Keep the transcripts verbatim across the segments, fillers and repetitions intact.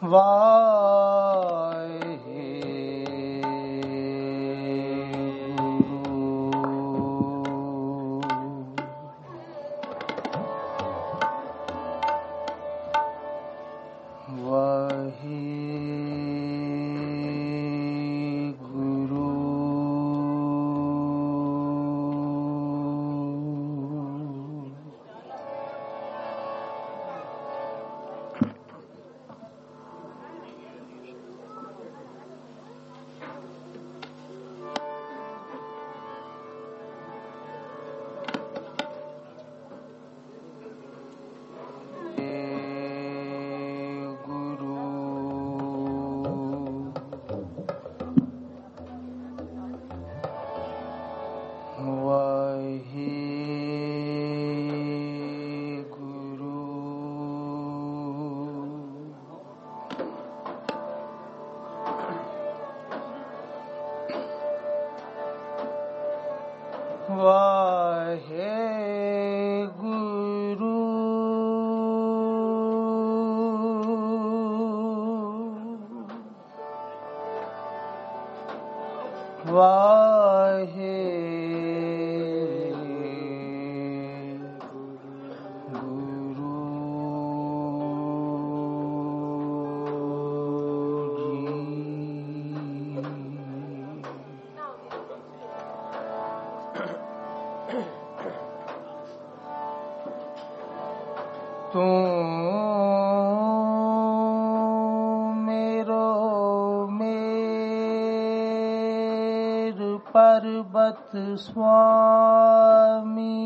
पर्वत स्वामी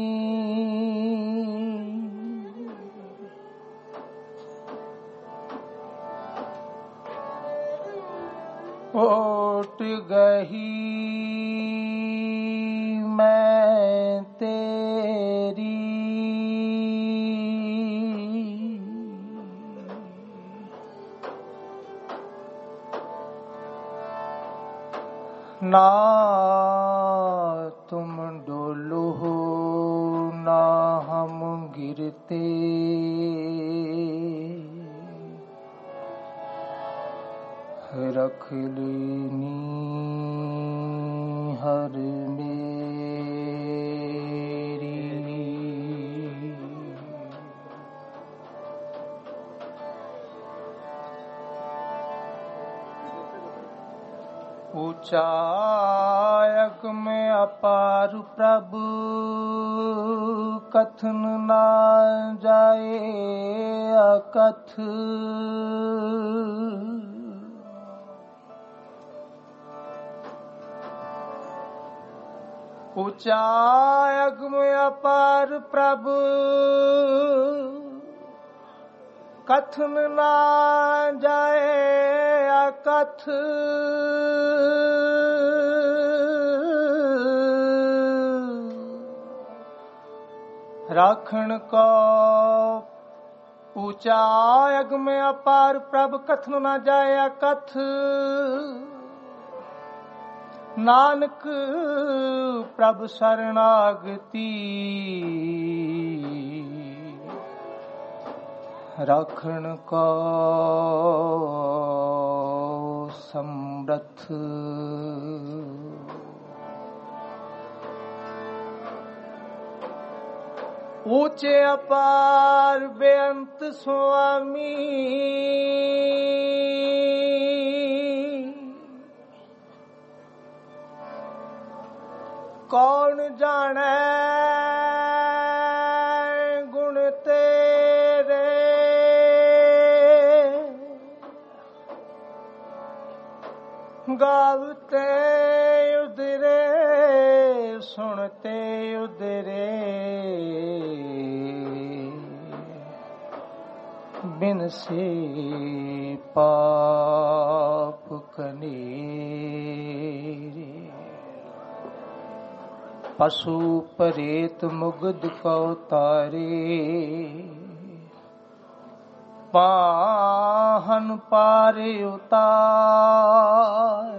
ओट गही मैं तेरी ना तुम डोलो हो ना हम गिरते रख लेनी हर मेरी ऊंचा अगम अपार प्रभु कथन ना जाए अकथ ऊंचा अगम अपार प्रभु कथन ना जाए अकथ राखण को ऊंचा अगम अपार प्रभु कथन ना जाए अकथ नानक प्रभु शरणागति राखण को समर्थ ऊंचे अपार बेअंत स्वामी कौन जाने गुण तेरे गावते उदरे सुनते उदरे बिन से पाप कनेरे पशु परेत मुग्ध को तारे पाहन पारे उतार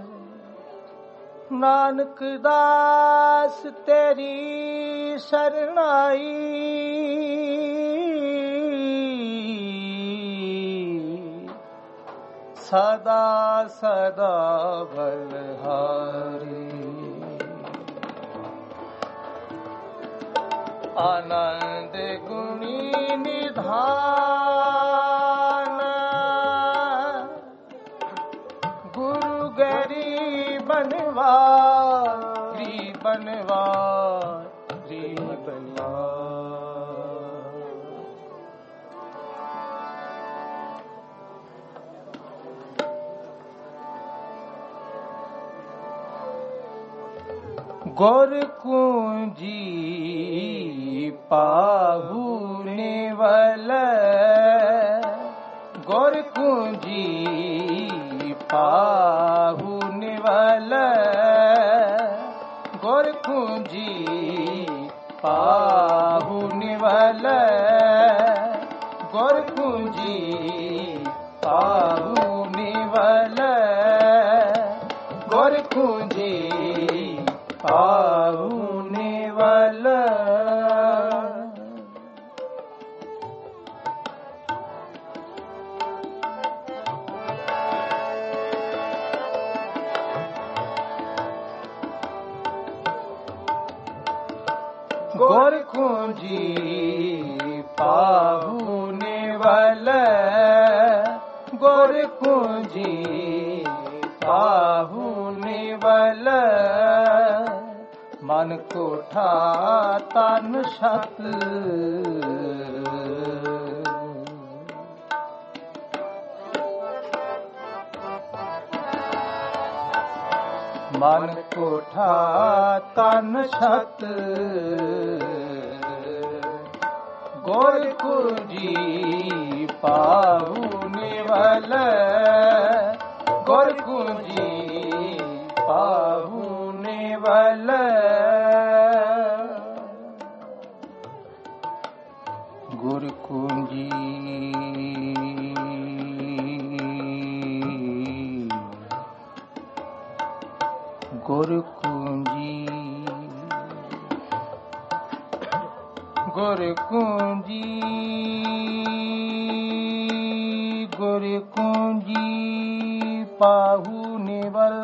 नानक दास तेरी शरणाई ਸਦਾ ਸਦਾ ਬਲਹਾਰੀ। ਆਨੰਦ ਗੁਣੀ ਨਿਧਾਨ ਗੁਰੂ ਗਰੀ ਬਨਵਾਰੀ ਬਨਵਾਰੀ ਬਨਵਾਰੀ। ਗੁਰ ਕੂੰਜੀ ਪਾਹੂ ਨਿਵਲ ਗੁਰ ਕੂੰਜੀ ਪਾਹੂ ਨਿਵਲ ਗੁਰ ਕੂੰਜੀ ਪਾਹੂ ਨਿਵਲ ਗੁਰ ਕੂੰਜੀ ਪਾਹੂ ਨਿਵਲ ਗੁਰ ਕੂੰਜੀ ਪਾਹੂ ਨਿਵਲ। ਗੁਰ ਕੂੰਜੀ ਪਾਹੂ ਨਿਵਲ ਗੁਰ ਕੂੰਜੀ ਪਾਹੂ ਨਿਵਲ। ਮਨ ਕੋਠਾ ਤਨ ਛਤ ਮਨ ਕੋਠਾ ਤਨ ਛਤ ਗੁਰ ਕੂੰਜੀ ਪਾਹੂ ਨਿਵਲ ਗੁਰ ਕੂੰਜੀ ਪਾਹੂ ਨਿਵਲ। ਗੁਰ ਕੂੰਜੀ ਗੁਰ ਕੂੰਜੀ ਗੁਰ ਕੂੰਜੀ ਗੁਰ ਕੂੰਜੀ ਪਾਹੂ ਨਿਵਲ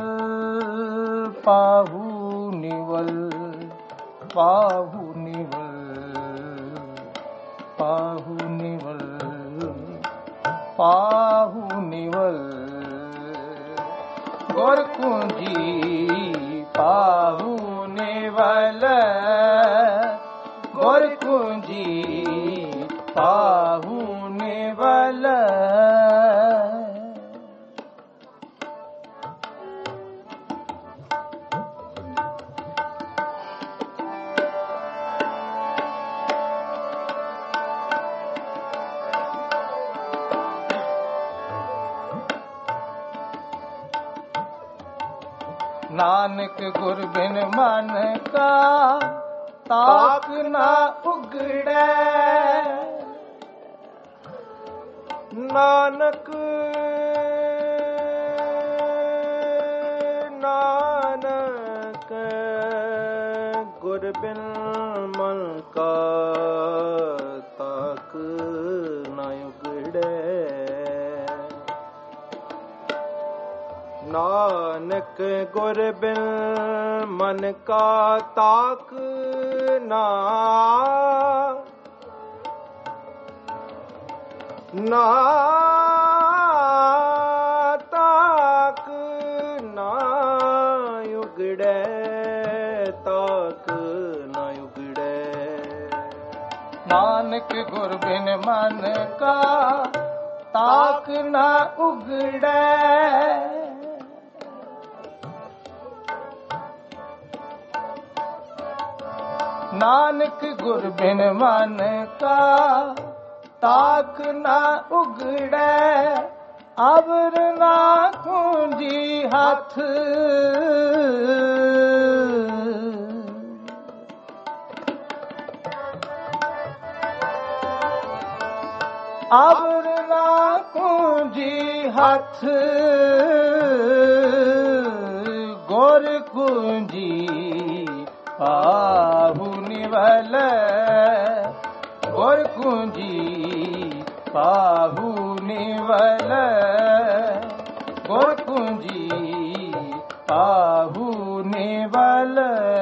ਪਾਹੂ ਨਿਵਲ ਪਾਹੂ ਨਿਵਲ ਪਾਹੂ ਨਿਵਲ ਪਾਹੂ ਨਿਵਲ। ਗੁਰ ਕੂੰਜੀ ਪਾਹੂ ਨਿਵਲ ਗੁਰ ਕੂੰਜੀ ਪਾਹੂ ਨਿਵਲ। ਨਾਨਕ ਗੁਰ ਬਿਨ ਮਨ ਕਾ ਤਾਕ ਨਾ ਉਗੜੈ। ਨਾਨਕ ਨਾਨਕ ਗੁਰ ਬਿਨ ਮਨ ਕਾ ਤਾਕ ਨਾ ਉਗੜੈ। ਨਾਨਕ ਗੁਰ ਬਿਨ ਮਨ ਕਾ ਤਾਕ ਨਾ ਨਾ ਤਾਕ ਨਾ ਉਗੜੈ ਤਾਕ ਨਾ ਉਗੜੈ। ਨਾਨਕ ਗੁਰ ਬਿਨ ਮਨ ਕਾ ਤਾਕ ਨਾ ਉਗੜੈ। ਨਾਨਕ ਗੁਰ ਬਿਨ ਮਨ ਕਾ ਤਾਕ ਨਾ ਉਗੜੈ। ਅਵਰ ਨਾ ਕੂੰਜੀ ਹੱਥ ਅਵਰ ਨਾ ਕੂੰਜੀ ਹੱਥ ਗੁਰ ਕੂੰਜੀ ਪਾਹੂ ਨਿਵਲ ਗੁਰ ਕੂੰਜੀ ਪਾਹੂ ਨਿਵਲ ਗੁਰ ਕੁੰਜੀ ਪਾਹੂ ਨਿਵਲ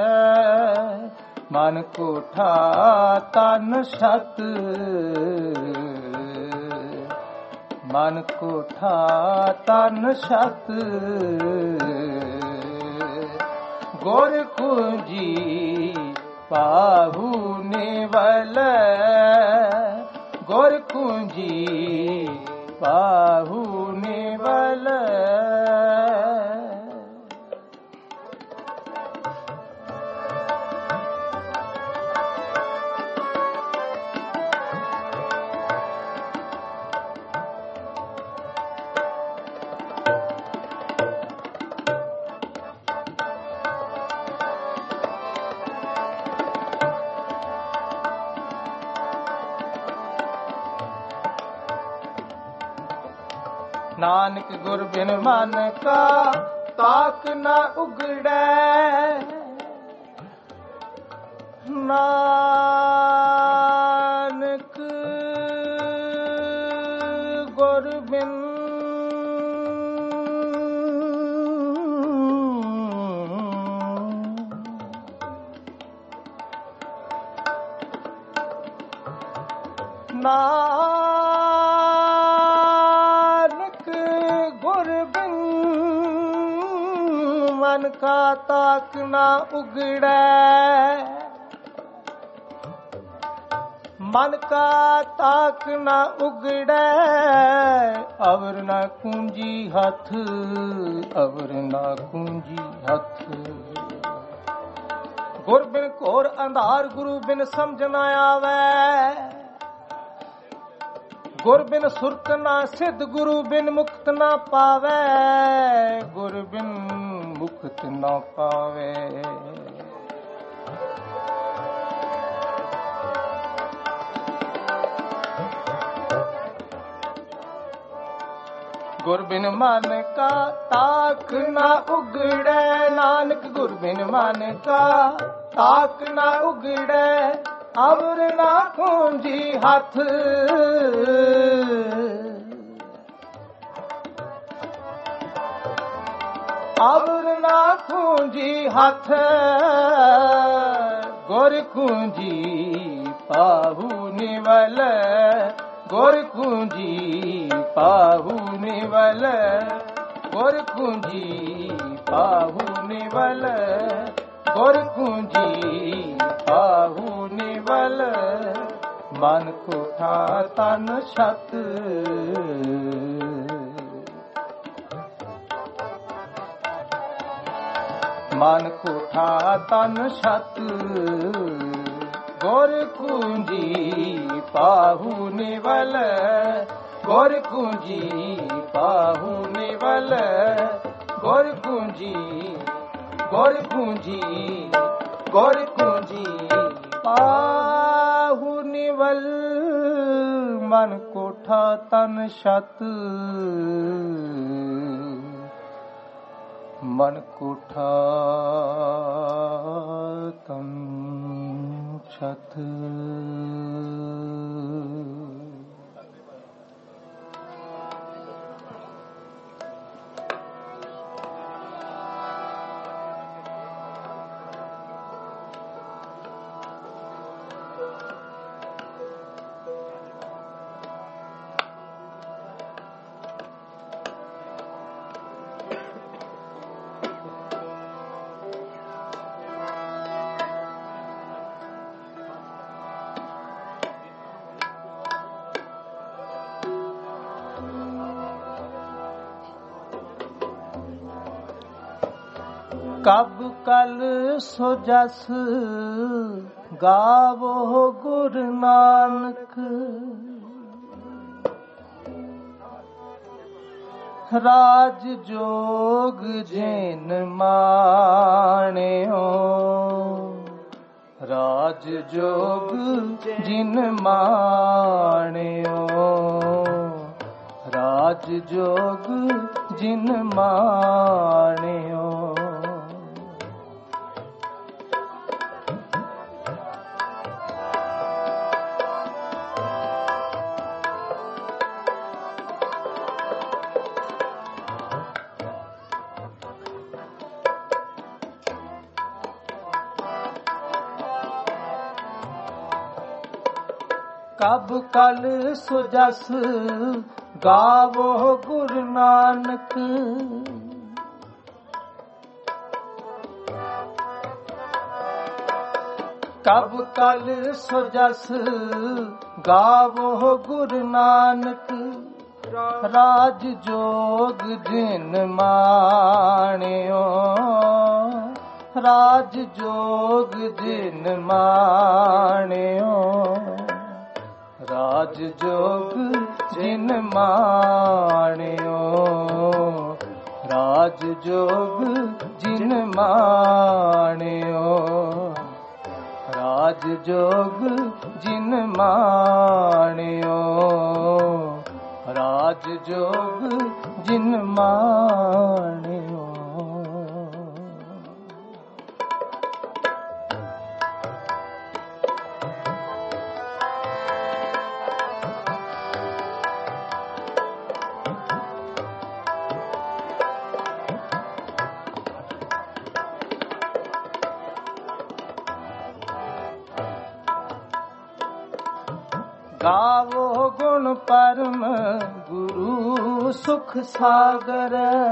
ਮਨ ਕੋਠਾ ਤਨ ਛਤ ਮਨ ਕੋਠਾ ਤਨ ਛਤ ਗੁਰ ਕੁੰਜੀ ਪਾਹੂ ਨਿਵਲ ਗੁਰ ਕੁੰਜੀ ਪਾਹੂ ਨਿਵਲ ਨਾਨਕ ਗੁਰ ਬਿਨ ਮਨ ਕਾ ਤਾਕ ਨ ਉਗੜੈ ਨਾਨਕ ਗੁਰ ਬਿਨ ਨਾ ਮਨ ਕਾ ਤਾਕ ਨਾ ਉਗੜੈ ਮਨ ਕਾ ਤਾਕ ਨਾ ਉਗੜੈ ਅਵਰ ਨਾ ਕੁੰਜੀ ਹੱਥ ਅਵਰ ਨਾ ਕੁੰਜੀ ਹੱਥ ਗੁਰ ਬਿਨ ਘੋਰ ਅੰਧਾਰ ਗੁਰੂ ਬਿਨ ਸਮਝ ਨਾ ਆਵੈ ਗੁਰ ਬਿਨ ਸੁਰਤ ਨਾ ਸਿੱਧ ਗੁਰੂ ਬਿਨ ਮੁਕਤ ਨਾ ਪਾਵੈ ਗੁਰ ਬਿਨ ਮੁਕਤ ਨਾ ਪਾਵੇ ਗੁਰ ਬਿਨ ਮਨ ਕਾ ਤਾਕ ਨਾ ਉਗੜੈ ਨਾਨਕ ਗੁਰ ਬਿਨ ਮਨ ਕਾ ਤਾਕ ਨਾ ਉਗੜੈ ਅਵਰ ਨਾ ਕੁੰਜੀ ਹੱਥ ਅਵਰ ਨਾ ਕੁੰਜੀ ਹੱਥ ਗੁਰ ਕੁੰਜੀ ਪਾਹੂ ਨਿਵਲ ਗੁਰ ਕੁੰਜੀ ਪਾਹੂ ਨਿਵਲ ਗੁਰ ਕੁੰਜੀ ਪਾਹੂ ਨਿਵਲ ਗੁਰ ਕੁੰਜੀ ਪਾਹੂ ਨਿਵਲ ਮਨ ਕੋਠਾ ਤਨ ਛਤ ਮਨ ਕੋਠਾ ਤਨ ਛਤ ਗੁਰ ਕੁੰਜੀ ਪਾਹੂ ਨਿਵਲ ਗੁਰ ਕੁੰਜੀ ਪਾਹੂ ਨਿਵਲ ਗੁਰ ਕੁੰਜੀ ਗੁਰ ਕੁੰਜੀ ਗੁਰ ਕੁੰਜੀ ਪਾਹੂ ਨਿਵਲ ਮਨ ਕੋਠਾ ਤਨ ਛਤ ਮਨ ਕੋਠਾ ਤਨ ਛਤ ਕਬ ਕਲ ਸੋ ਜਸ ਗਾਵੋ ਗੁਰ ਨਾਨਕ ਰਾਜ ਜੋਗ ਜਿਨ ਮਾਣਿਓ ਰਾਜ ਜੋਗ ਜਿਨ ਮਾਣਿਓ ਰਾਜ ਜੋਗ ਜਿਨ ਮਾਣਿਓ कब कल सुजस गावो गुरु नानक। कब कल सुजस गावो गुरु नानक। राज जोग जिन माणियो, राज जोग जिन माणियो, राज जोग जिन माणियो, राज जोग जिन माणियो, राज जोग जिन माणियो, राज जोग जिन माणियो। गावो गुण परम गुरु सुख सागर।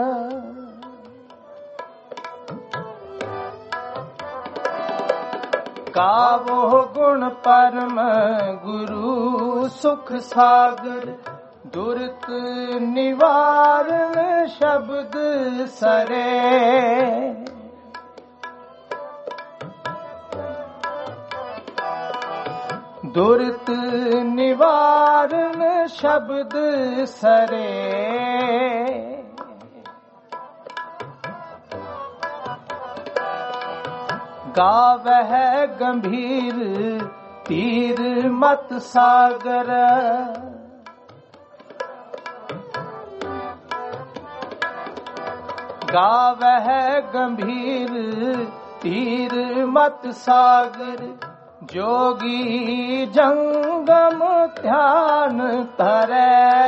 गावो गुण परम गुरु सुख सागर। दुर्त निवारण शब्द सरे। दुर्त निवारण शब्द सरे। गावह गंभीर तीर मत सागर। गावह गंभीर तीर मत सागर। जोगी जंगम ध्यान धरे।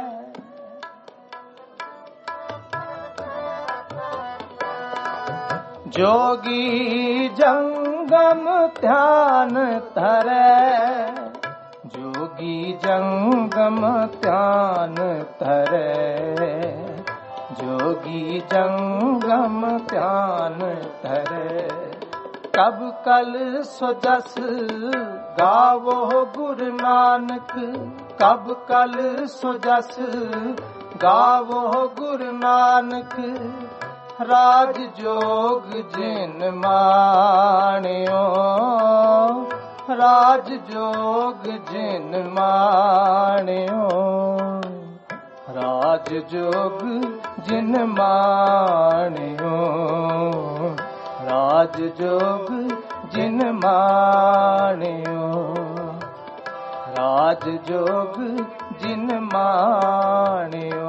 जोगी जंगम ध्यान धरे। जोगी जंगम ध्यान धरे। जोगी जंगम ध्यान धरे। कब कल सुजस गावो गुरु नानक। कब कल सुजस गावो गुरु नानक। राज जोग जिन माणियो। राज जोग जिन माणियो। राज जोग जिन माणियो। राज जोग जिन माणियो। राज जोग जिन माणियो।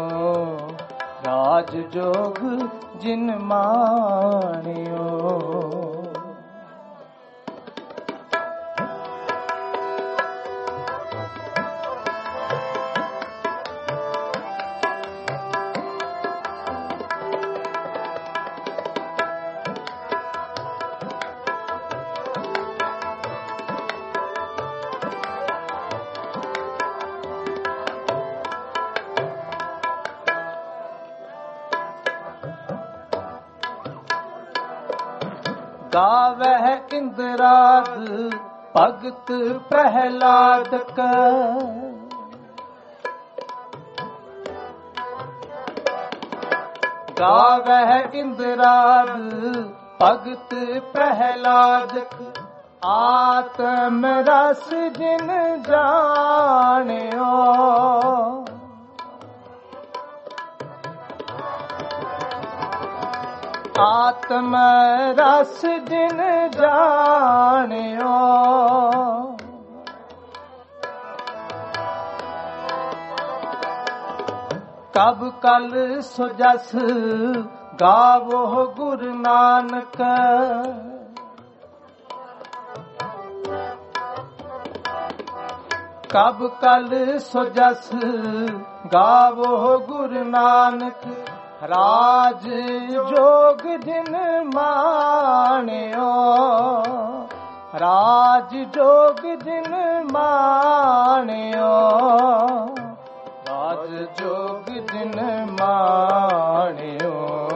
राज जोग जिन माणियो। गावह इंद्राद भगत प्रहलाद का। गावह इंद्राद भगत प्रहलाद का। आत्म रस जिन जानियो। आत्म रस जिन जानियो। कब कल सुजस गावो गुरु नानक। कब कल सुजस गावो गुरु नानक। राज जोग जिन माणियो। ਰਾਜ ਜੋਗ ਜਿਨ ਮਾਣਿਓ, ਰਾਜ ਜੋਗ ਜਿਨ ਮਾਣਿਓ,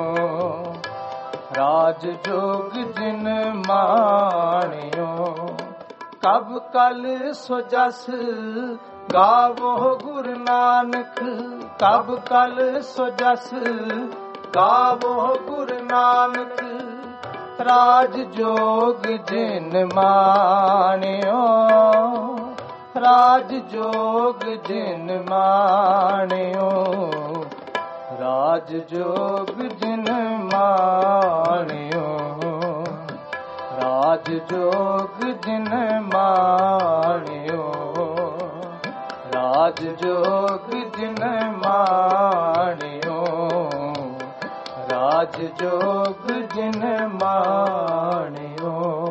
ਰਾਜ ਜੋਗ ਜਿਨ ਮਾਣਿਓ। ਕਬ ਕਲ ਸੋ ਜਸ ਗਾਵੋ ਗੁਰੂ ਨਾਨਕ, ਕਬ ਕਲ ਸੋ ਜਸ ਗਾਵੋ ਗੁਰੂ ਨਾਨਕ। ਰਾਜ ਜੋਗ ਜਿਨ ਮਾਣਿਓ, ਰਾਜ ਜੋਗ ਜਿਨ ਮਾਣਿਓ, ਰਾਜ ਜੋਗ ਜਿਨ ਮਾਣਿਓ, ਰਾਜ ਜੋਗ ਜਿਨ ਮਾਣਿਓ, ਰਾਜ ਜੋਗ ਜਿਨ ਮਾਣਿਓ, ਰਾਜ ਜੋਗ ਜਿਨ ਮਾਣਿਓ।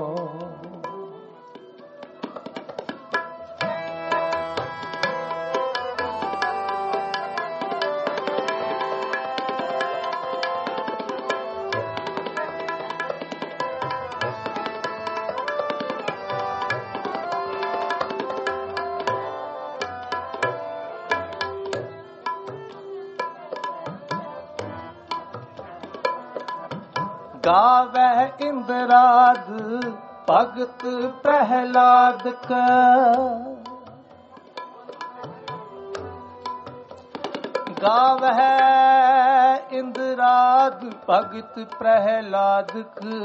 ਗਾਵੈ ਇੰਦਰਾਦ ਭਗਤ ਪ੍ਰਹਿਲਾਦ ਕਾ, ਗਾਵੈ ਇੰਦਰਾਦ ਭਗਤ ਪ੍ਰਹਿਲਾਦ ਕਾ।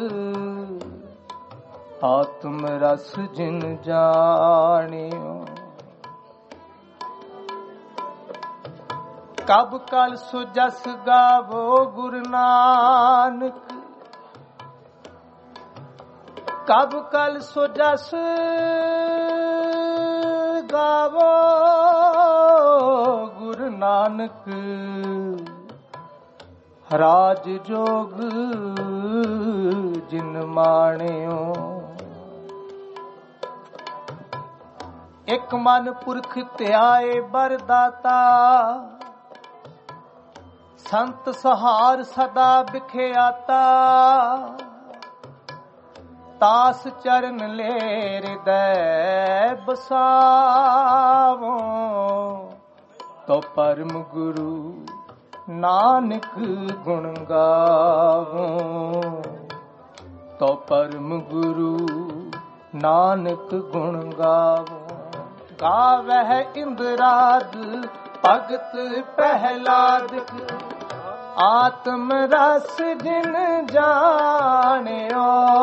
ਆਤਮ ਰਸ ਜਿਨ ਜਾਣਿਓ, ਕਬ ਕਲ ਸੋ ਜਸ ਗਾਵੋ ਗੁਰੂ ਨਾਨਕ, ਕਬ ਕਲ ਸੋ ਜਸ ਗਾਵੋ ਗੁਰੂ ਨਾਨਕ। ਰਾਜ ਜੋਗ ਜਿਨ ਮਾਣਿਓ, ਇਕ ਮਨ ਪੁਰਖ ਧਿਆਏ ਬਰਦਾਤਾ, ਸੰਤ ਸਹਾਰ ਸਦਾ ਬਿਖਿਆਤਾ। ਤਾਸ ਚਰਨ ਲੈ ਹਿਰਦੈ ਬਸਾਵੋ, ਤੋ ਪਰਮ ਗੁਰੂ ਨਾਨਕ ਗੁਣ ਗਾਵੋ, ਤੋ ਪਰਮ ਗੁਰੂ ਨਾਨਕ ਗੁਣ ਗਾਵੋ। ਗਾਵਹਿ ਇੰਦਰਾਦ ਭਗਤ ਪ੍ਰਹਿਲਾਦ, ਆਤਮ ਰਸ ਜਿਨ ਜਾਣਿਓ,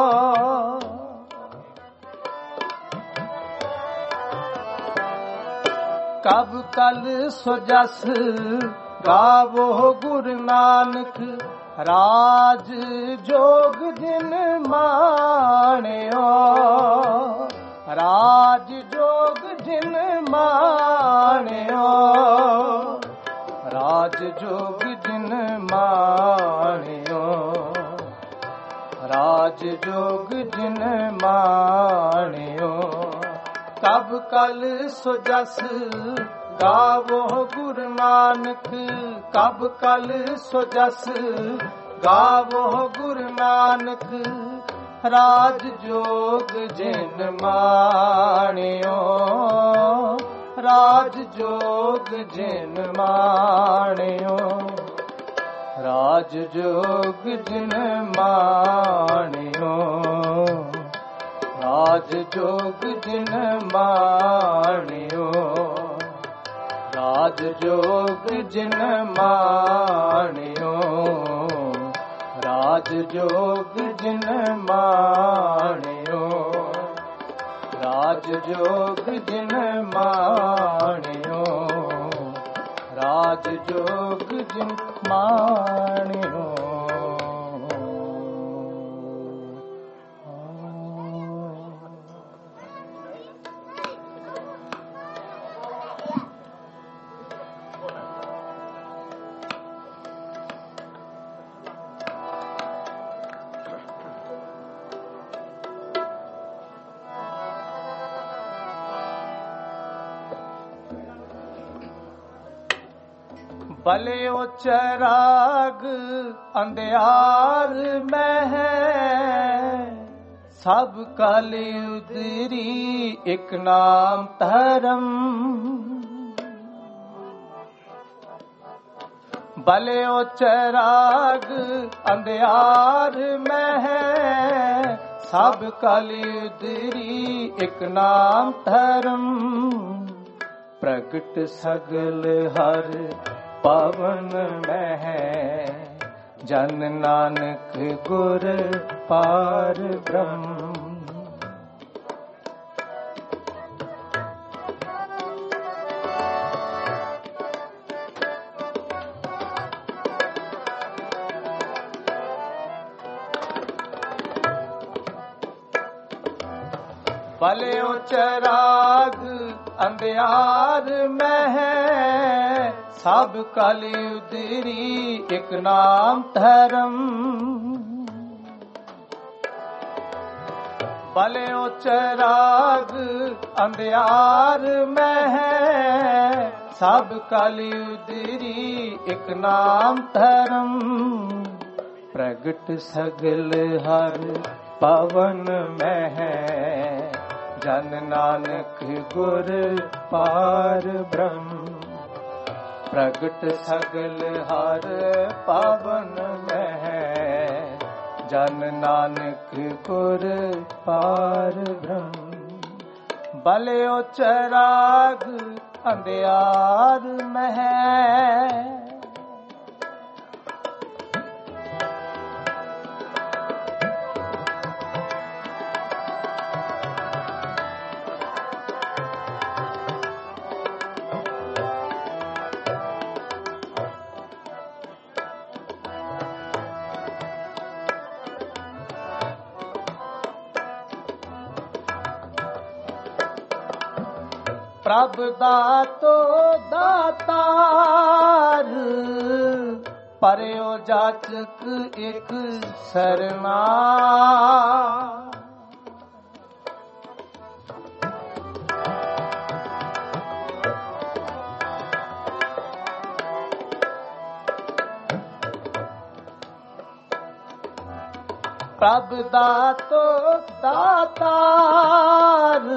ਕਬ ਕਲ ਸੋ ਜਸ ਗਾਵੋ ਗੁਰੂ ਨਾਨਕ। ਰਾਜ ਜੋਗ ਜਿਨ ਮਾਣਿਓ, ਰਾਜ ਜੋਗ ਜਿਨ ਮਾਣਿਓ, ਰਾਜ ਜੋਗ ਜਿਨ ਮਾਣਿਓ, ਰਾਜ ਜੋਗ ਜਿਨ ਮਾਣਿਓ। ਕਬ ਕਲ ਸੋ ਜਸ ਗਾਵੋ ਗੁਰੂ ਨਾਨਕ, ਕਬ ਕਲ ਸੋ ਜਸ ਗਾਵੋ ਗੁਰੂ ਨਾਨਕ। ਰਾਜ ਜੋਗ ਜਿਨ ਮਾਣਿਓ, ਰਾਜ ਜੋਗ ਜਿਨ ਮਾਣਿਓ, ਰਾਜ ਜੋਗ ਜਿਨ ਮਾਣਿਓ, ਰਾਜ ਜੋਗ ਜਿਨ ਮਾਣਿਓ, ਰਾਜ ਜੋਗ ਜਿਨ ਮਾਣਿਓ, ਰਾਜ ਜੋਗ ਜਿਨ ਮਾਣਿਓ, ਰਾਜ ਜੋਗ ਜਿਨ ਮਾਣਿਓ, ਰਾਜ ਜੋਗ ਜਿਨ ਮਾਣਿਓ। ਭਲਿਓ ਚਰਾਗ ਅੰਧਿਆਰ ਮਹਿ ਸਭ ਕਾਲੀ ਉਦਰੀ ਇੱਕ ਨਾਮ ਧਰਮ। ਬਲਿਓ ਚਰਾਗ ਅੰਧਿਆਰ ਮਹਿ ਸਭ ਕਾਲੀ ਉਦਰੀ ਇੱਕ ਨਾਮ ਧਰਮ। ਪ੍ਰਗਟ ਸਗਲ ਹਰ ਪਾਵਨ ਮਹਿ ਜਨ ਨਾਨਕ ਗੁਰ ਪਾਰ ਬ੍ਰਹਮ। ਬਲਿਓ ਚਰਾਗ ਅੰਧਿਆਰ ਮਹਿ ਸਭ ਕਾਲੀ ਉਦਰੀ ਇੱਕ ਨਾਮ ਧਰਮ। ਬਲਿਓ ਚਰਾਗ ਅੰਧਿਆਰ ਮਹਿ ਸਭ ਕਾਲੀ ਉਦਰੀ ਇੱਕ ਨਾਮ ਧਰਮ। ਪ੍ਰਗਟ ਸਗਲ ਹਰ ਪਵਨ ਮਹਿ ਜਨ ਨਾਨਕ ਗੁਰ ਪਾਰ ਬ੍ਰਹਮ। ਪ੍ਰਗਟ ਸਗਲ ਹਰ ਪਾਵਨ ਮਹਿ ਜਨ ਨਾਨਕ ਗੁਰ ਪਾਰ ਬ੍ਰਹਮ। ਬਲਿਓ ਚਰਾਗ ਅੰਧਿਆਰ ਮਹਿ ਪ੍ਰਭ ਦਾਤੋ ਦਾਤਾਰ ਪਰਿਓ ਜਾਚਕ ਇੱਕ ਸਰਨਾ। ਪ੍ਰਭ ਦਾਤੋ ਦਾਤਾਰ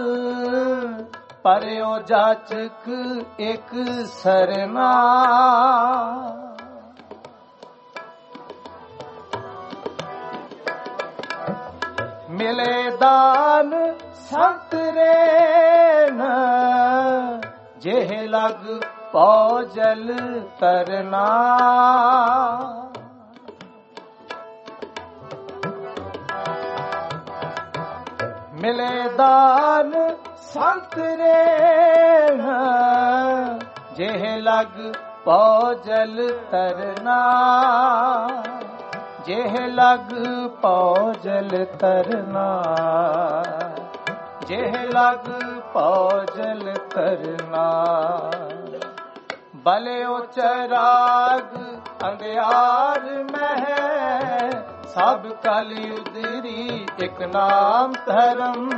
ਪਰਿਓ ਜਾਚਕ ਇੱਕ ਸਰਨਾ। ਮਿਲੇ ਦਾਨ ਸੰਤ ਰੇਨ ਜਿਹ ਲਗ ਪਉ ਜਲ ਤਰਨਾ। ਮਿਲੇ ਦਾਨ ਸੰਤ ਰੇਨ ਜਿਹ ਲਗ ਪਉ ਜਲ ਤਰਨਾ। ਜਿਹ ਲਗ ਪਉ ਜਲ ਤਰਨਾ। ਜਿਹ ਲਗ ਪਉ ਜਲ ਤਰਨਾ। ਬਲਿਓ ਚਰਾਗ ਅੰਧਿਆਰ ਮਹਿ ਸਭ ਕਾਲੀ ਉਦਰੀ ਇੱਕ ਨਾਮ ਧਰਮ।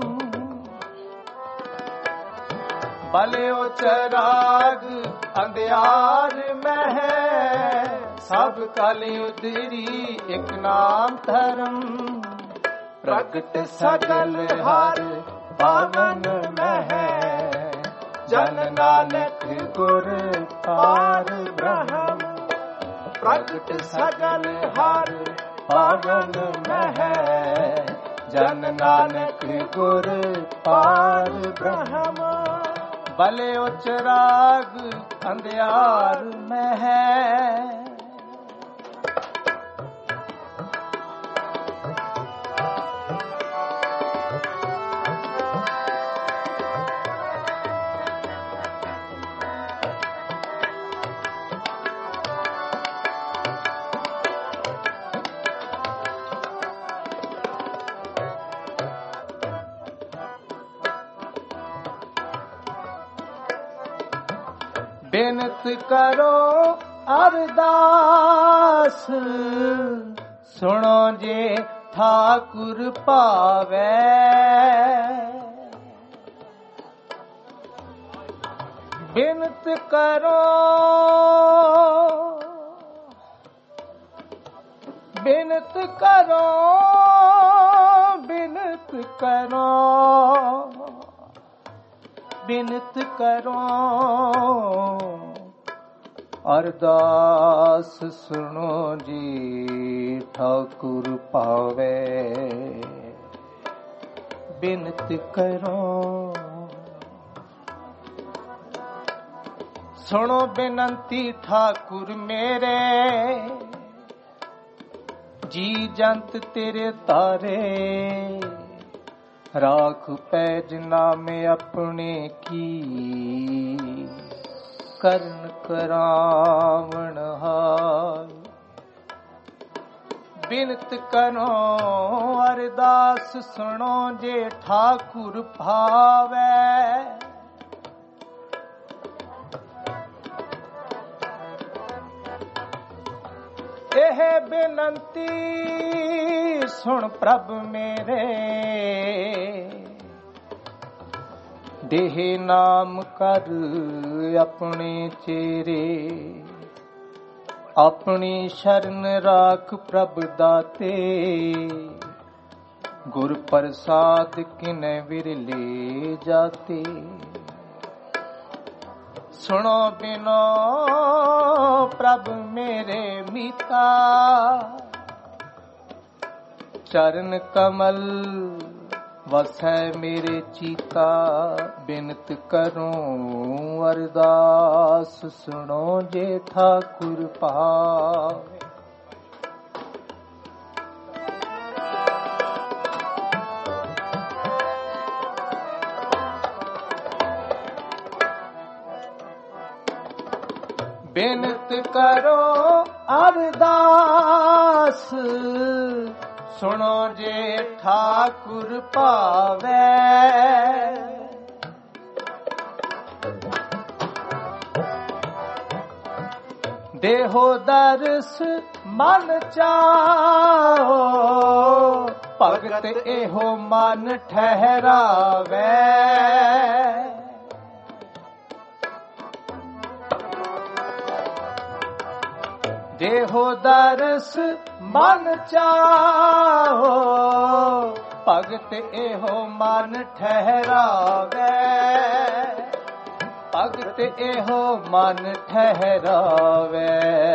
ਬਲਿਓ ਚਰਾਗ ਅੰਧਿਆਰ ਮਹਿ ਸਭ ਕਾਲੀ ਉਦਰੀ ਇੱਕ ਨਾਮ ਧਰਮ। ਪ੍ਰਗਟ ਸਗਲ ਹਰ ਪਾਵਨ ਮਹਿ ਜਨ ਨਾਨਕ ਗੁਰ ਪਾਰ ਬ੍ਰਹਮ। ਪ੍ਰਗਟ ਸਗਲ ਹਰ ਪਾਵਨ ਮਹਿ ਜਨ ਨਾਨਕ ਗੁਰ ਪਾਰ ਬ੍ਰਹਮ। ਬਲਿਓ ਚਰਾਗ ਅੰਧਿਆਰ ਮਹਿ। ਬੇਨਤ ਕਰੋ ਅਰਦਾਸ ਸੁਣੋ ਜੇ ਠਾਕੁਰ ਪਾਵੈ। ਬੇਨਤ ਕਰੋ ਬੇਨਤ ਕਰੋ ਬਿਨ करो बिनत करो अरदास सुनो जी ठाकुर पावे बिनत करो सुनो बिनती ठाकुर मेरे जी जंत तेरे तारे राख पैज नामे अपने की करन करावण हाल बिनत करो अरदास सुनो जे ठाकुर भावे एह बेनंती सुन प्रभ मेरे देह नाम कर अपने चेरे अपनी शरण राख प्रभ दाते गुर प्रसाद किने विरले जाते सुनो बिनो प्रभ मेरे मीता चरण कमल वसै मेरे चीता बिनत करूं अरदास सुनो जे ठाकुर पावे बिनत करो अरदास सुनो जे ठाकुर पावे देहो दर्श मन चाहो भगत एहो मन ठहरावे देहो दर्श मन चाहो भगत एहो मन ठहरावे भगत एहो मन ठहरावे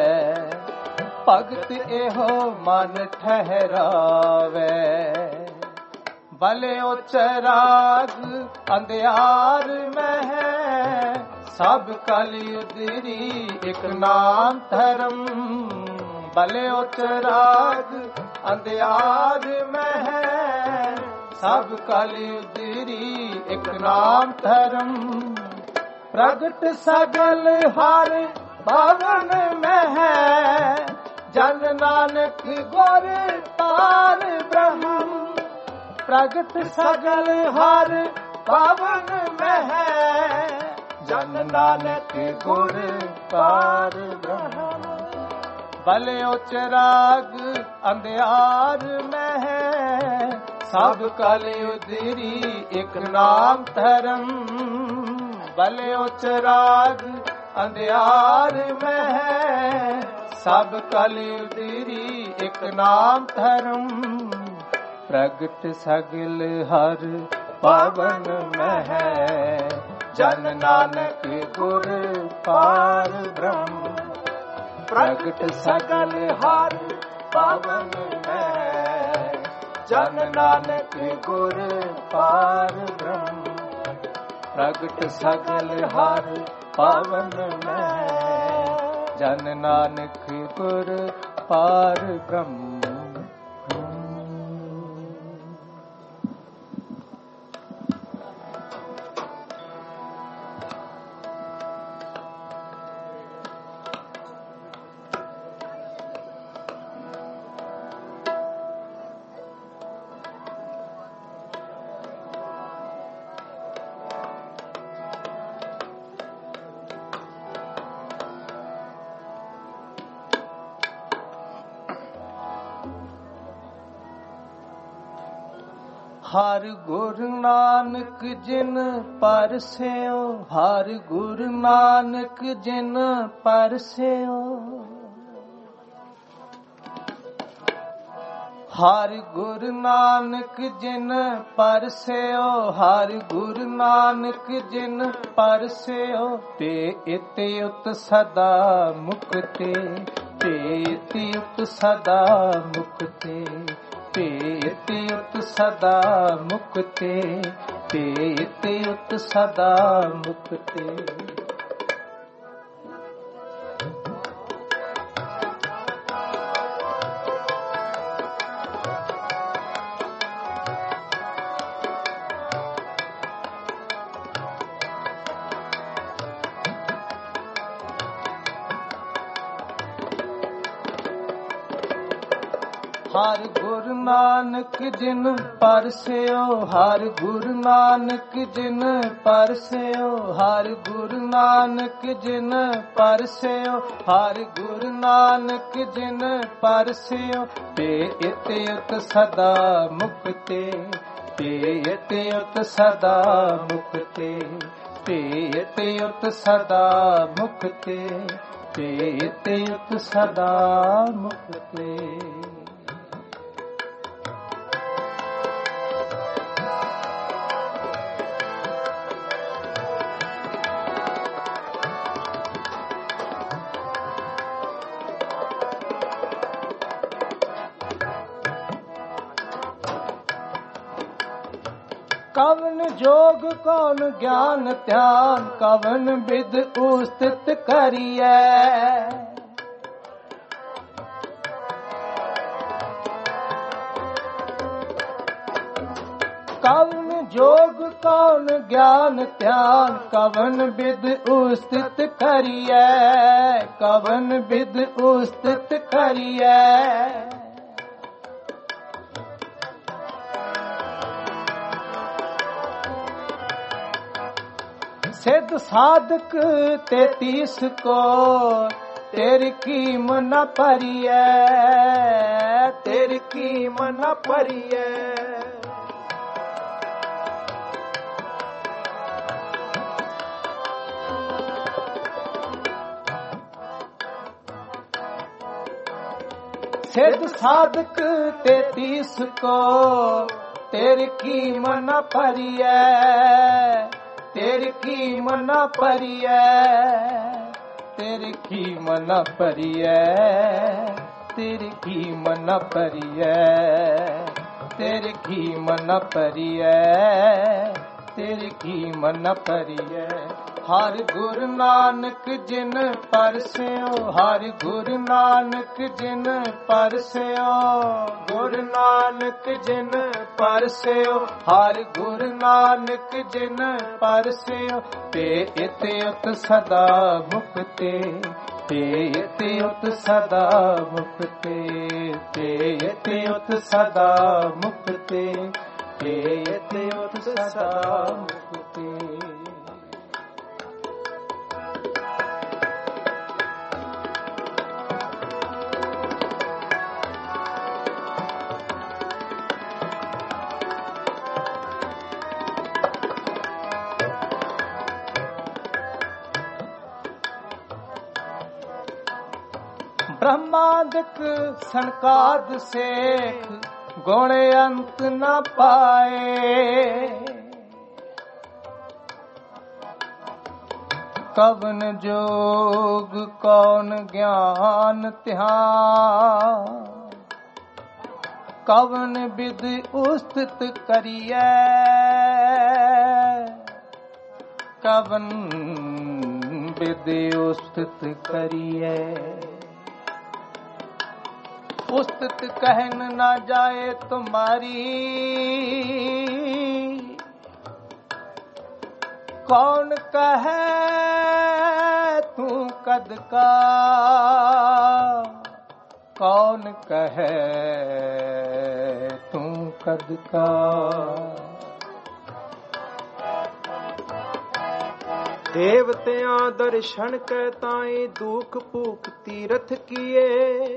भगत एहो मन ठहरावे भले ओ चराग अंधियार में है सब कलि उदरी एक नाम धर्म भले ओ चराग अंधियार में है सब कलि उदरी एक नाम धर्म प्रगट सगल हर भवन में है जन नानक गोर तार ब्रह्म प्रगट सगल हर भवन में है जन नानक गुर पार ब्रह्म भले ओ चिराग अंधियार में है सब कलि उदरी एक नाम धर्म भले ओ चिराग अंधियार में है सब कलि उदरी एक नाम धर्म प्रगट सगल हर पावन में है जन नानक गुर पार ब्रह्म प्रगट सगल हर पावन में है जन नानक गुर पार ब्रह्म प्रगट सगल हर पावन में है जन नानक गुर पार ब्रह्म हर गुरु नानक जिन परस्यो हर गुरु नानक जिन परस्यो ਹਰ ਗੁਰ ਨਾਨਕ ਜਿਨ ਪਰਸਿਓ, ਹਰ ਗੁਰ ਨਾਨਕ ਜਿਨ ਪਰਸਿਓ, ਤੇ ਇਤ ਉਤ ਸਦਾ ਮੁਕਤੇ, ਤੇ ਇਤ ਉਤ ਸਦਾ ਮੁਕਤੇ, ਤੇ ਇਤ ਉਤ ਸਦਾ ਮੁਕਤੇ, ਤੇ ਇਤ ਉਤ ਸਦਾ ਮੁਕਤੇ। ਹਰ ਗੁਰ ਨਾਨਕ ਜਿਨ ਪਰਸਿਓ, ਹਰ ਗੁਰ ਨਾਨਕ ਜਿਨ ਪਰਸਿਓ, ਹਰ ਗੁਰ ਨਾਨਕ ਜਿਨ ਪਰਸਿਓ, ਹਰ ਗੁਰ ਨਾਨਕ ਜਿਨ ਪਰਸਿਓ, ਤੇ ਇਤ ਉਤ ਸਦਾ ਮੁਕਤੇ, ਤੇ ਇਤ ਉਤ ਸਦਾ ਮੁਕਤੇ, ਤੇ ਇਤ ਉਤ ਸਦਾ ਮੁਕਤੇ, ਤੇ ਇਤ ਉਤ ਸਦਾ ਮੁਕਤੇ। ਕਵਨ ਜੋਗ ਕੌਣ ਗਿਆਨ ਧਿਆਨ, ਕਵਨ ਬਿਦ ਉਸਤਿਤ ਕਰੀਐ, ਕਵਨ ਜੋਗ ਕੌਣ ਗਿਆਨ ਧਿਆਨ, ਕਵਨ ਬਿਦ ਉਸਤਿਤ ਕਰੀਐ, ਕਵਨ ਬਿਦ ਉਸਤਿਤ ਕਰੀਐ। ਸਿੱਧ ਸਾਧਕ ਤੇਤੀਸ ਕੋ, ਤੇਰੀ ਕੀਮ ਨ ਭਰੀਐ, ਤੇਰੀ ਕੀਮ ਨ ਭਰੀਐ। ਸਿੱਧ ਸਾਧਕ ਤੇਤੀਸ ਕੋ, ਤੇਰੀ ਕੀਮ ਨ ਭਰੀਐ, ਤੇਰੀ ਕੀਮ ਨ ਭਰੀਐ, ਤੇਰੀ ਕੀਮ ਨ ਭਰੀਐ, ਤੇਰੀ ਕੀਮ ਨ ਭਰੀਐ, ਤੇਰੀ ਕੀਮ ਨ ਭਰੀਐ, ਤੇਰੀ ਕੀਮ ਨ ਭਰੀਐ। ਹਰ ਗੁਰ ਨਾਨਕ ਜਿਨ ਪਰਸਿਓ, ਹਰ ਗੁਰ ਨਾਨਕ ਜਿਨ ਪਰਸਿਓ, ਗੁਰ ਨਾਨਕ ਜਿਨ ਪਰਸਿਓ, ਹਰ ਗੁਰ ਨਾਨਕ ਜਿਨ ਪਰਸਿਓ, ਤੇ ਇਤ ਉਤ ਸਦਾ ਮੁਕਤੇ, ਤੇ ਇਤ ਉਤ ਸਦਾ ਮੁਕਤੇ, ਤੇ ਇਤ ਉਤ ਸਦਾ ਮੁਕਤੇ, ਤੇ ਇਤ ਉਤ ਸਦਾ ਮੁਕਤੇ। ब्रह्मादिक सनकाद सेख, गुण अंत न पाए, कवन जोग कौन ज्ञान ध्यान, कवन विद उस्तित करिए, कवन विद उस्तित करिए। उस्तित कहन न जाए तुम्हारी, कौन कहे तू कद का, कौन कहे तू कद का। देवतियां दर्शन के ताई दुख भूख तीरथ किए,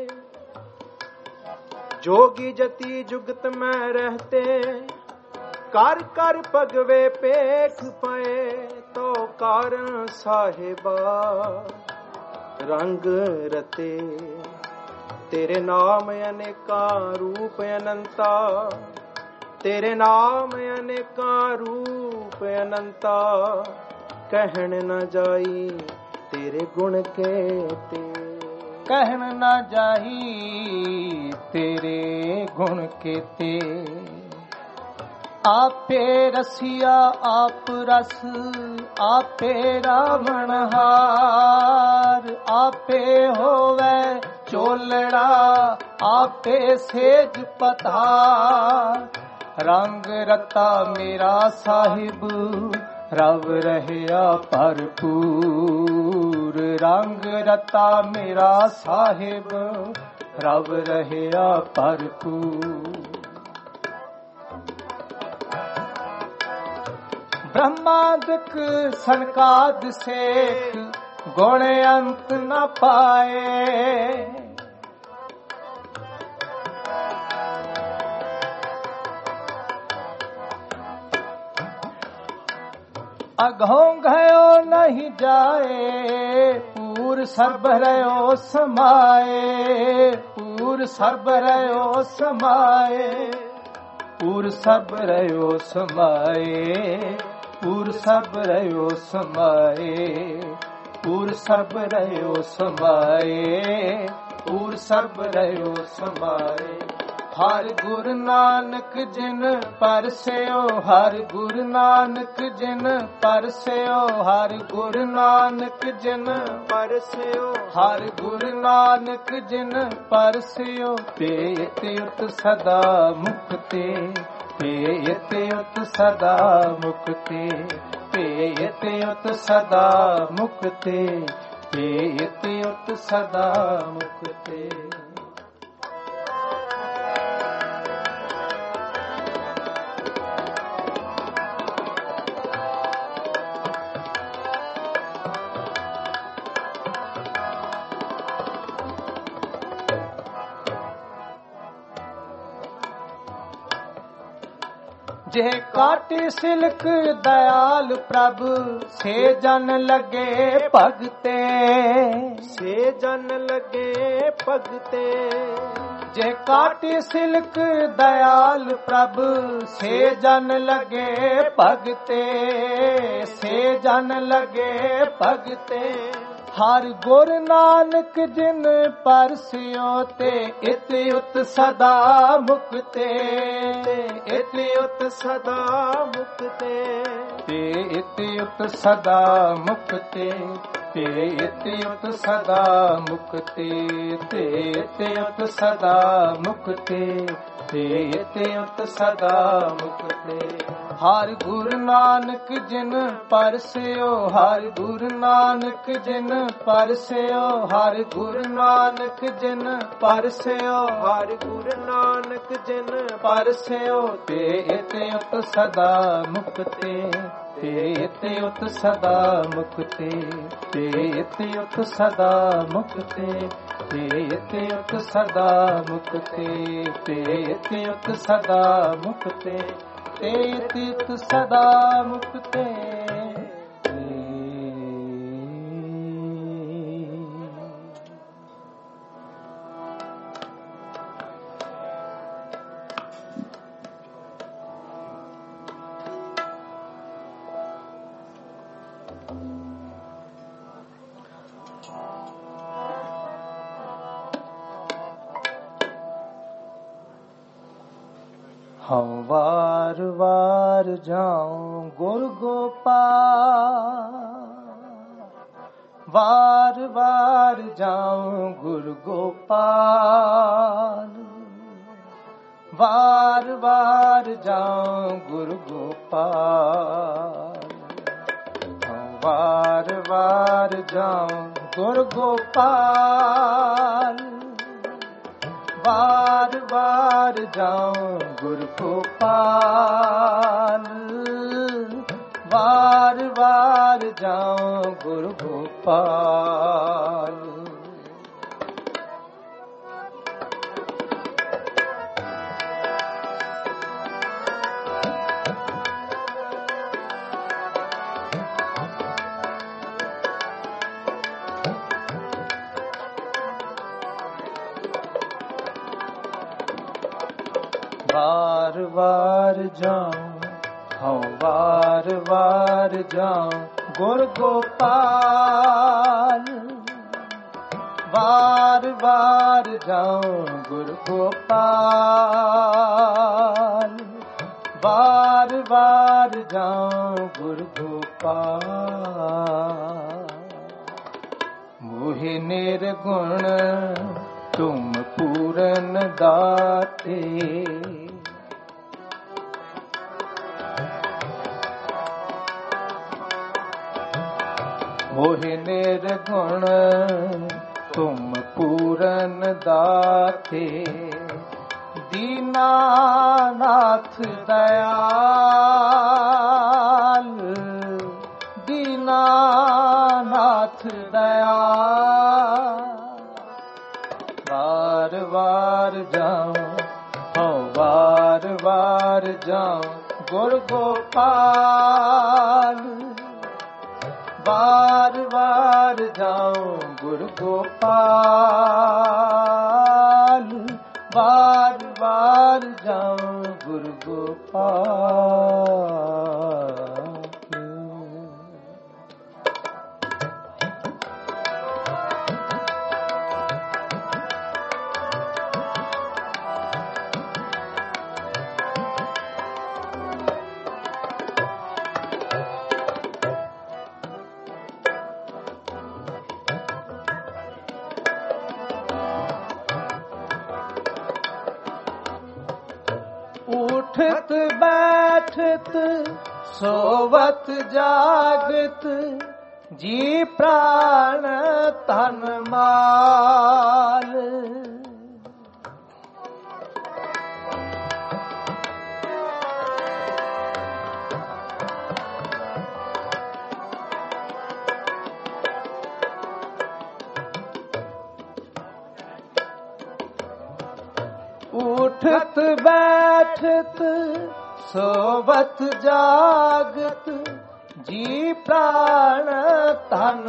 जोगी जति जुगत में रहते, कर कर पगवे पेख पाए, तो कारण साहिबा रंग रते। तेरे नाम अनेका रूप अनंता, तेरे नाम अनेका रूप अनंता, कहन न जाई तेरे गुण केते, कहन न जाई तेरे गुण केते। आपे रसिया आप रस, आपे रावण हार, आपे होवे चोलड़ा, आपे सेज पतार। रंग रता मेरा साहिब, रव रहया भरपूर। रंग रता मेरा साहिब, रव रहया भरपूर। ब्रह्मादिक सनकाद सेख, गुण अंत न पाए। अघों गयो नहीं जाए, पूर सर्ब रहो समाए। पूर सर्ब रहो समाए, पूर सर्ब रहो समाए। पूर सर्ब रहो समाए, पूर सर्ब रहो समाए। पूर सर्ब रहो समाए। हर गुरु नानक जिन परस्यो, हर गुरु नानक जिन परस्यो। हर गुरु नानक जिन परस्यो, हर गुरु नानक जिन परस्यो। ते उत सदा मुक्ते, ते उत सदा मुक्ते। ते उत सदा मुक्ते, ते उत सदा मुक्ते। जे काटी सिलक दयाल प्रभु, से जन लगे भगते। से जन लगे भगते। जे काटी सिलक दयाल प्रभु, से जन लगे भगते। से जन लगे भगते। हर गुर नानक जिन परस्यो, ते इत उत सदा मुक्ते। इत उत सदा मुक्ते। ते इत उत सदा मुक्ते। ते इत उत सदा मुक्ते। ते इत उत सदा मुक्ते। ते इत उत सदा मुक्ते। हर गुरु नानक जिन परस्यो, हर गुरु नानक जिन परस्यो। हर गुरु नानक जिन परस्यो, हर गुरु नानक जिन परस्यो। ते इत उत सदा मुक्ते। ते इत उत सदा मुक्ते। ते इत उत सदा मुक्ते। ते इत उत सदा मुक्ते। ते इत उत सदा मुक्ते। ते इत सदा मुक्ते। हम वार वार जाऊं गुर गोपाल, वार वार जाऊं गुर गोपाल। वार वार जाऊं गुर गोपाल। हम वार वार जाऊं गुर गोपाल। बार बार जाऊं गुर गोपाल। बार बार जाऊं गुर गोपाल। वार जाऊं, हाँ वार वार जाऊं गुर गोपाल, वार वार जाऊं गुर गोपाल, वार वार जाऊं गुर गोपाल। मोहि निर्गुण तुम पूरन दाते, मोहि निर्गुण तुम पूरन दाते, दीनानाथ दयाल, दीनानाथ दयाल। वार वार जाऊं, हाँ वार वार जाऊं गुर गोपाल, वार वार जाऊं गुर गोपाल, वार वार जाऊं गुर गोपाल। उठत बैठत सोवत जागत, जी प्राण तन माल। उठत बैठत सोवत जागत, जी प्राण तन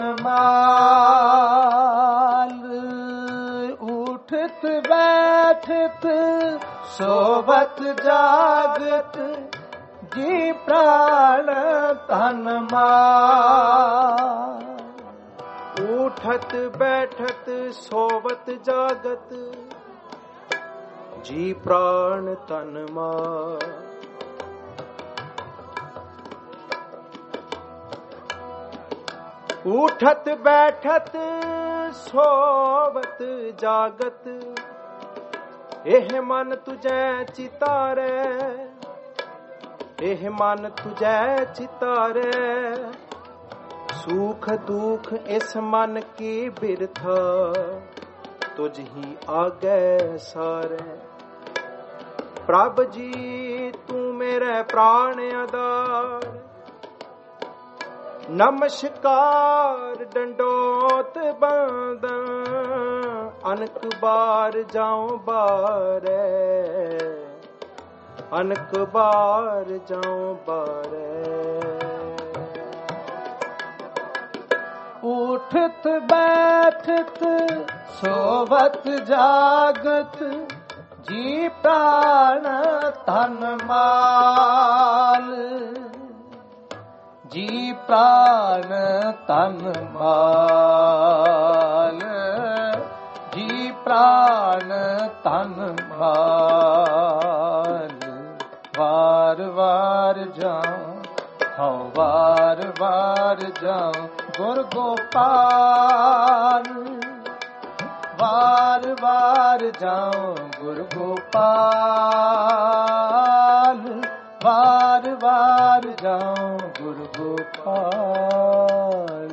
माल। उठत बैठत सोवत जागत, जी प्राण तन माल। उठत बैठत सोवत जागत, जी प्राण तन मार। उठत बैठत सोवत जागत, एह मन तुझे चितारे, एह मन तुझे चितारे। सुख दुख इस मन की बिरथा, तुझ ही आगे सारे। प्रभ जी तू मेरे प्राण आधार, नमस्कार डंडोत बांदा। अनक बार जाऊं बारे, अनक बार जाऊं बारे। उठत बैठत सोवत जागत, जी प्राण तन माल, जी प्राण तन माल, जी प्राण तन माल। वार वार जाऊं, हाँ वार वार जाऊं गुर गोपाल, वार वार जाऊं गुर गोपाल, वार वार जाऊं गुर गोपाल।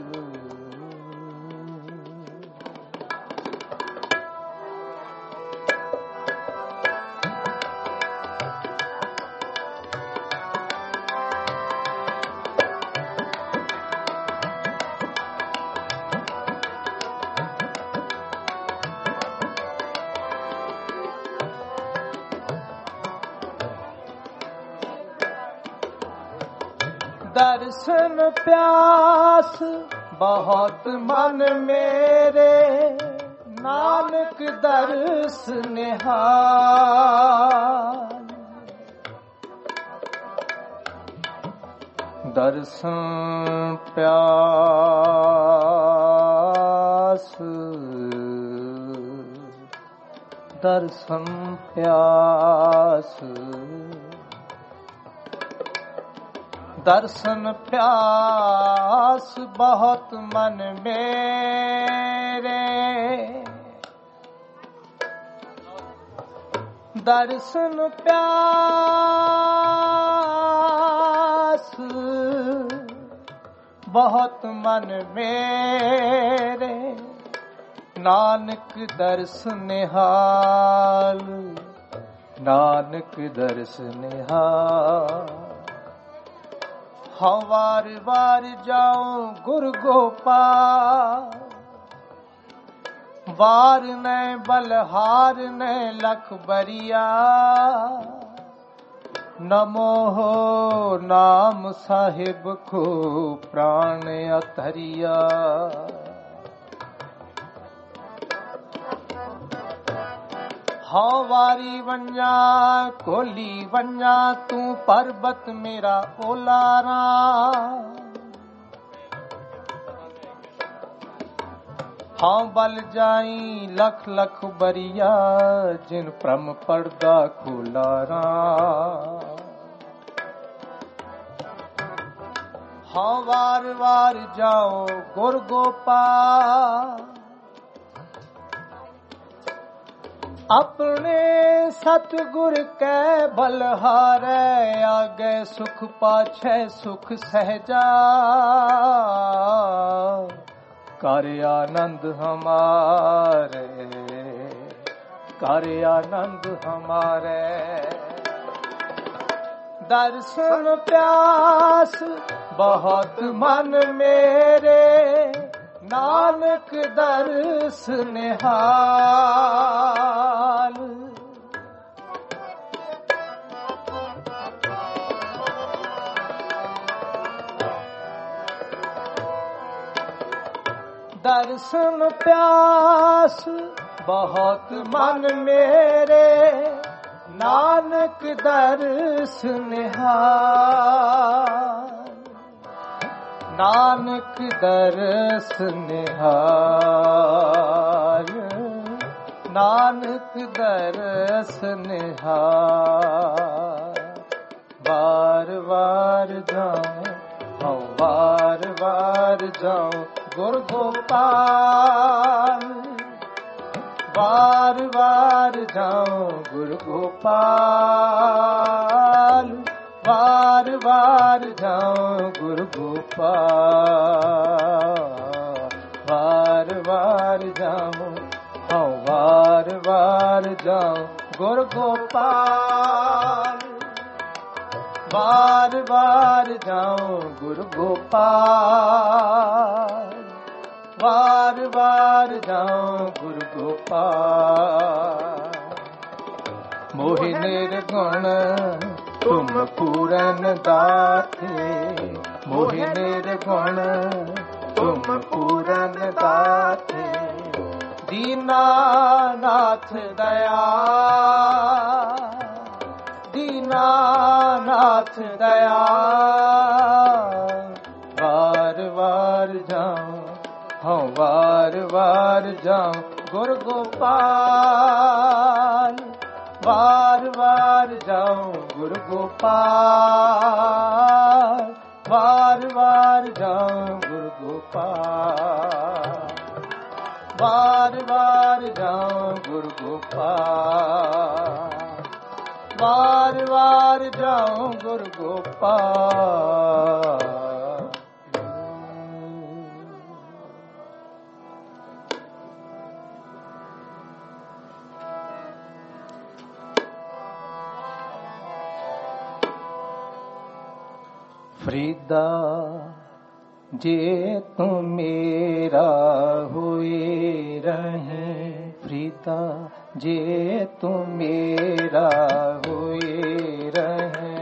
दर्शन प्यास बहुत मन मेरे, नानक दर्श निहाल। दर्शन प्यास दर्शन प्यास दर्शन प्यास बहुत मन मेरे दर्शन प्यास बहुत मन मेरे नानक दर्श निहाल नानक दर्श निहाल हाँ वार वार जाऊं गुरु गोपाल वार ने बलहार ने लख बरिया नमो हो नाम साहिब को प्राण अतरिया हाँ वारी वन्या कोली वन्या तू पर्वत मेरा ओलारा हाँ बल जाई लख लख बरिया जिन प्रम पर्दा खोलारा हाँ वार वार जाओ गुर गोपाल अपने सतगुर के बलहारे आगे सुख पाछे सुख सहजा कार्य आनंद हमारे कार्य आनंद हमारे दर्शन प्यास बहुत मन मेरे नानक दर्श निहाल दर्शन प्यास बहुत मन मेरे नानक दर्श निहाल नानक दर्श निहाल नानक दर्श निहाल बार बार जाऊं हाँ बार बार जाऊं गुरु गोपाल बार बार जाऊं गुरु गोपाल बार बार जाऊं गुरु गोपाल बार बार जाऊं हाँ बार बार जाऊं गुरु गोपाल बार बार जाऊं गुरु गोपाल बार बार जाऊं गुरु गोपाल मोहि निर्गुण तुम पूरन दाते मोहि निर्गुण तुम पूरन दाते दीनानाथ दया दीनानाथ दया बार बार जाऊं हाँ बार बार जाऊं गुरु गोपाल बार बार जाऊं गुरु गोपाल बार बार जाऊं गुरु गोपाल बार बार जाऊं गुरु गोपाल बार बार जाऊं गुरु गोपाल फरीदा जे तुम मेरा हुए रहे फरीदा जे तुम मेरा हुए रहे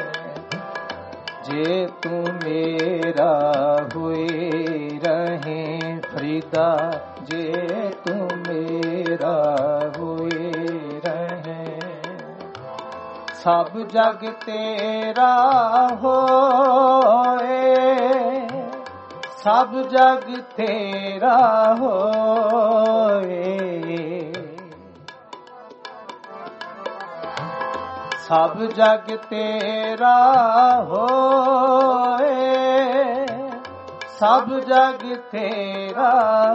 जे तुम मेरा हुए रहे फरीदा जे तुम मेरा हुए रहे सब जग तेरा होए ਸਭ ਜਗ ਤੇਰਾ ਹੋਏ। ਸਭ ਜਗ ਤੇਰਾ ਹੋਏ, ਸਭ ਜਗ ਤੇਰਾ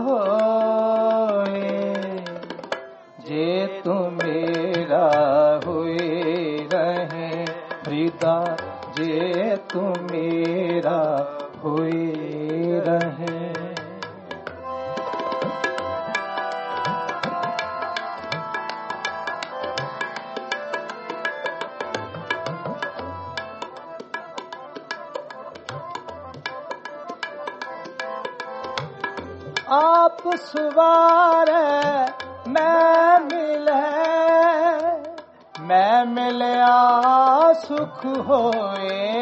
ਹੋਏ। ਜੇ ਤੂੰ ਮੇਰਾ ਹੋਏ ਰਹੇ ਫਰੀਦਾ, ਜੇ ਤੂੰ ਮੇਰਾ ਹੋਏ ਰਹੇ। ਆਪ ਸਵਾਰੈ ਮੈਂ ਮਿਲੈ, ਮੈਂ ਮਿਲਿਆ ਸੁਖ ਹੋਏ।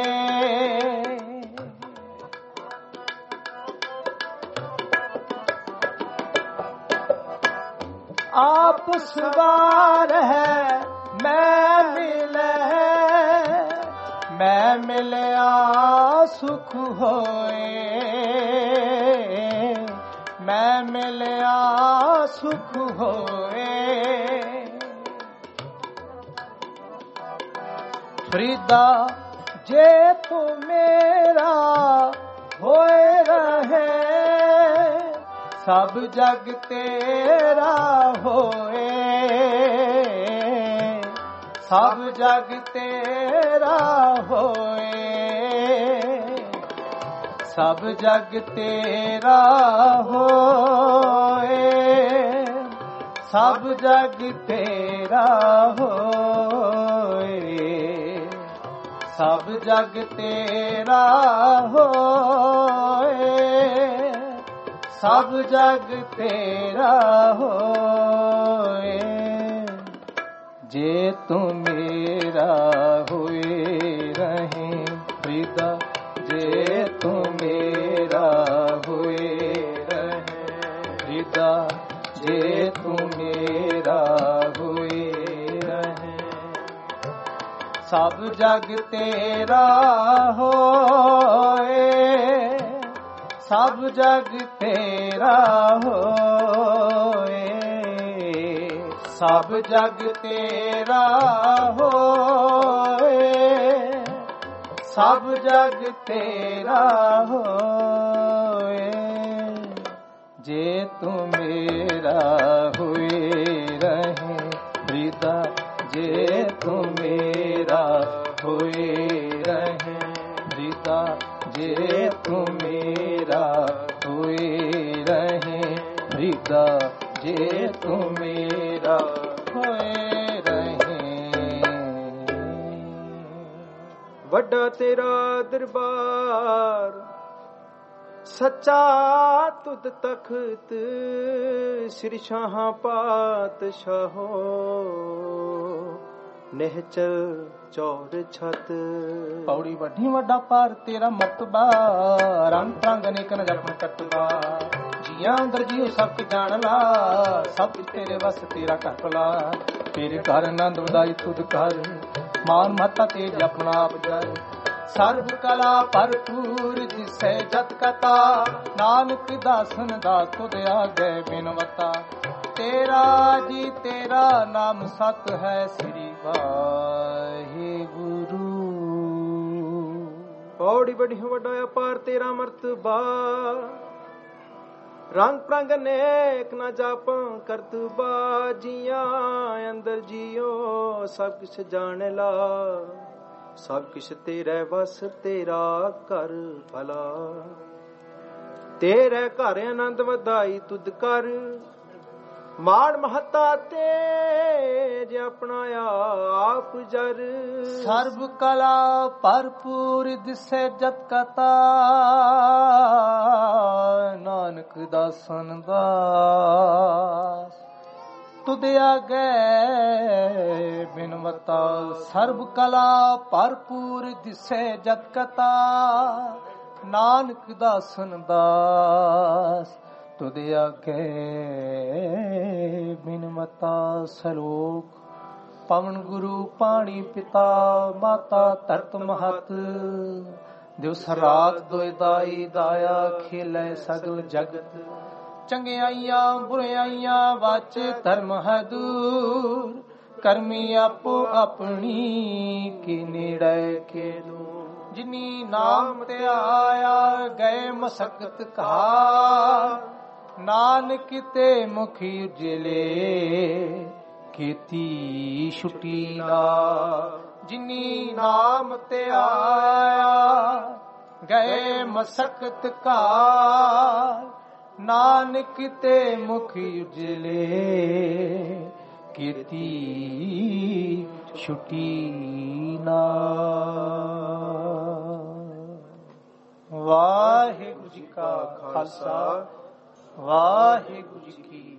ਆਪ ਸਵਾਰੈ ਮੈਂ ਮਿਲੈ, ਮੈਂ ਮਿਲਿਆ ਸੁਖ ਹੋਏ। ਮੈਂ ਮਿਲਿਆ ਸੁਖ ਹੋਏ। ਫਰੀਦਾ ਜੇ ਤੂੰ ਮੇਰਾ ਹੋਏ ਰਹੇ, ਸਭ ਜਗ ਤੇਰਾ ਹੋਏ। ਸਭ ਜਗ ਤੇਰਾ ਹੋਏ। ਸਭ ਜਗ ਤੇਰਾ ਹੋਏ। ਸਭ ਜਗ ਤੇਰਾ ਹੋਏ। ਸਭ ਜਗ ਤੇਰਾ ਹੋਏ। ਸਭ ਜਗ ਤੇਰਾ ਹੋਏ। ਜੇ ਤੂੰ ਮੇਰਾ ਹੋਏ ਰਹੇ ਫਰੀਦਾ, ਜੇ ਤੂੰ ਮੇਰਾ ਹੋਏ ਰਹੇ ਫਰੀਦਾ, ਜੇ ਤੂੰ ਮੇਰਾ ਹੋਏ ਰਹੇ। ਸਭ ਜਗ ਤੇਰਾ ਹੋਏ। ਸਭ ਜਗ ਤੇਰਾ ਹੋਏ। ਸਭ ਜਗ ਤੇਰਾ ਹੋਏ। ਸਭ ਜਗ ਤੇਰਾ ਹੋਏ। ਜੇ ਤੂੰ ਮੇਰਾ ਹੋਏ ਰਹੇ ਫਰੀਦਾ, ਜੇ ਤੂੰ ਮੇਰਾ ਹੋਏ ਰਹੇ ਫਰੀਦਾ, ਜੇ ਤੂੰ ਮੇਰਾ ਹੋਏ ਰਹੇ ਫਰੀਦਾ, ਜੇ ਤੂੰ ਮੇਰਾ ਹੋਏ ਰਹੇ। ਵੱਡਾ ਤੇਰਾ ਦਰਬਾਰ ਸੱਚਾ ਤੁਧ ਤਖਤ, ਸ੍ਰੀ ਸ਼ਾਹਾਂ ਪਾਤਸ਼ਾਹੋ ਨਿਹਚਲ ਚੌਰ ਛਤ। ਪੌੜੀ ਵੱਡੀ ਵੱਡਾ ਪਾਰ ਤੇਰਾ ਮਰਤਬਾ, ਰੰਗ ਰੰਗ ਅਨੇਕ ਨ ਜਪਨ ਕਤਬਾ। ਜੀਆਂ ਅੰਦਰ ਜੀਓ ਸਭ ਕੁ ਜਾਣ ਲਾ, ਸਭ ਕੁ ਤੇਰੇ ਵਸ ਤੇਰਾ ਘਰ ਭਲਾ। ਤੇਰੇ ਘਰ ਆਨੰਦ ਵਧਾਈ ਤੁਧ ਕਰ, ਮਾਨ ਮਹਤਾ ਤੇਜ ਆਪਣਾ ਆਪ ਜਰ। ਸਰਬ ਕਲਾ ਭਰਪੂਰ ਜਿਸੈ ਜਤ ਕਤਾ, ਨਾਨਕ ਦਾਸਨ ਦਾ ਤੁਧ ਆਗੇ ਬਿਨਵਤਾ। ਤੇਰਾ ਜੀ ਤੇਰਾ ਨਾਮ ਸਤ ਹੈ, ਸ੍ਰੀ ਵਾਹਿਗੁਰੂ। ਪੌੜੀ ਬੜੀ ਵੱਡਾ ਅਪਾਰ ਤੇਰਾ ਮਰਤਬਾ, ਰੰਗ ਪ੍ਰੰਗ ਅਨੇਕ ਨਾ ਜਾਪਾਂ ਕਰਤੂਬਾ। ਜੀਆਂ ਅੰਦਰ ਜੀਓ ਸਭ ਕੁਛ ਜਾਣ ਲਾ, ਸਭ ਕੁਛ ਤੇਰੇ ਵਸ ਤੇਰਾ ਘਰ ਭਲਾ। ਤੇਰੇ ਘਰ ਆਨੰਦ ਵਧਾਈ ਤੁਧ ਕਰ, ਮਾਣ ਮਹਤਾ ਤੇਜ ਆਪਣਾ ਆਪ ਜਰ। ਸਰਬ ਕਲਾ ਭਰਪੂਰ ਦਿਸੈ ਜਤ ਕਤਾ, ਨਾਨਕ ਦਾਸਨ ਦਾਸ ਤੁਧ ਆਗੇ ਬਿਨਵਤਾ। ਸਰਬ ਕਲਾ ਭਰਪੂਰ ਦਿਸੈ ਜਤ ਕਤਾ, ਨਾਨਕ ਦਾਸਨ ਦਾਸ ਤੁਧ ਆਗੇ ਬਿਨਵਤਾ। ਸਲੋਕ ਪਵਨ ਗੁਰੂ ਪਾਣੀ ਪਿਤਾ, ਮਾਤਾ ਧਰਤ ਮਹਤ। ਦਿਵਸ ਰਾਤ ਦੋਇ ਦਾਈ ਦਾਇਆ ਖੇਲੇ ਸਗਲ ਜਗਤ ਚੰਗਿਆਈਆਂ ਬੁਰਿਆਈਆਂ ਵਾਚ ਧਰਮ ਹੈ ਦੂਰ ਕਰਮੀ ਆਪੋ ਆਪਣੀ ਕੀ ਨੇੜੇ ਖੇਲੂ ਜਿਨੀ ਨਾਮ ਤੇ ਆਇਆ ਗਏ ਮਸਕਤ ਕਹਾ ਨਾਨਕ ਤੇ ਮੁਖੀ ਉਜਲੇ ਕੀਤੀ ਛੁਟੀ ਨਾ ਜਿਨੀ ਨਾਮ ਤੇ ਆਇਆ ਗਏ ਮਸਕਤ ਕਾ ਨਾਨਕ ਤੇ ਮੁਖੀ ਉਜਲੇ ਕੀਤੀ ਛੁਟੀ ਨਾ। ਵਾਹਿਗੁਰੂ ਜੀ ਕਾ ਖਾਲਸਾ ਵਾਹਿਗੁਰੂ ਜੀ ਕੀ